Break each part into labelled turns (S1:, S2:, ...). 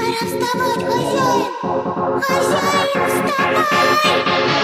S1: вставать, хозяин! Хозяин, вставай!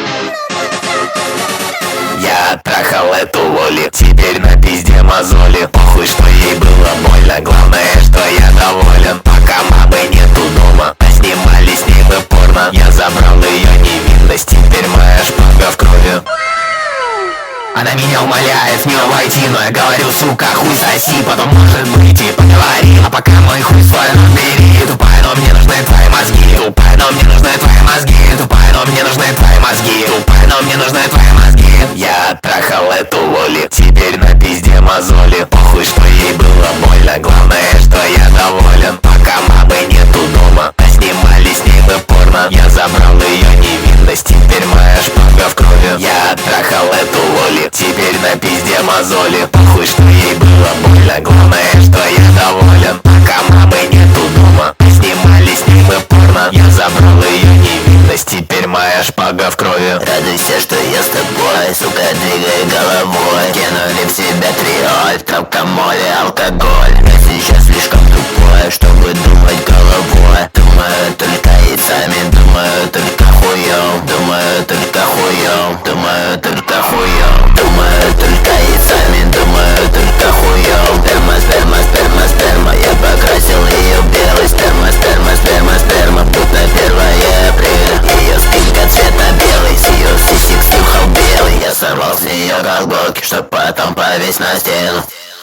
S2: Я трахал эту Лоли, теперь на пизде мозоли. Похуй, что ей было больно, главное, что я доволен. Пока мамы нету дома, а снимали с ней мы порно. Я забрал ее невинность, теперь моя шпага в крови. Она меня умоляет в нее войти, но я говорю, сука, хуй соси. Потом, может быть, и поговорим, а пока мой хуй свой разбери. Тупая, но мне нужны твои мозги. Тупая, но мне нужны твои мозги. Тупая, но мне нужны твои мозги. Тупая, но мне нужны твои мозги. Я трахал эту Лоли, теперь на пизде мозоли. Похуй, что ей было больно, главное, что я доволен. Пока мамы нету дома, а снимали с ней мы порно. Я забрал ее невинность, теперь моя шпага в крови. Я трахал эту Лоли, теперь на пизде мозоли. Похуй, что ей было больно, главное, что я доволен. Пока мамы нету дома, а снимали с ней мы порно. Я забрал ее невинность, теперь моя шпага в крови.
S3: Радуйся, что я с тобой, сука, двигай головой. Кинули в себя триоль, травкомоле, алкоголь. Я сейчас слишком тупой, чтобы думать головой. Думаю только яйцами, думаю только хуем. Думаю только хуем, думаю только хуем. Думаю только яйцами, думаю только хуем. Сперма, сперма, сперма, сперма. Я покрасил ее в белый. Сперма, сперма, сперма, сперма. Будто 1 апреля. Ее спинка цвета белый, с ее сисек сухал белый. Я сорвал с нее колготки, чтоб потом повесить на стену.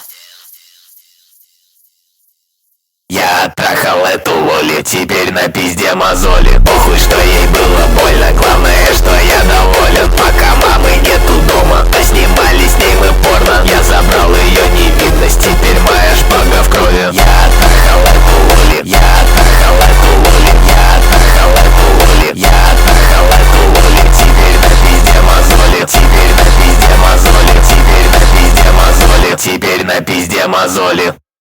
S2: Я трахал эту Лоли, теперь на пизде мозоли. Похуй, что ей было больно, главное, что я доволен. Пока мамы нету дома, а снимали с ней мы порно. Я забрал ее невинность, теперь моя шпага в крови. Я трахал эту Лоли, я трахал эту Лоли, я трахал эту Лоли, я трахал эту Лоли. Теперь на пизде мозоли, теперь на пизде мозоли, теперь на пизде мозоли, теперь на пизде мозоли.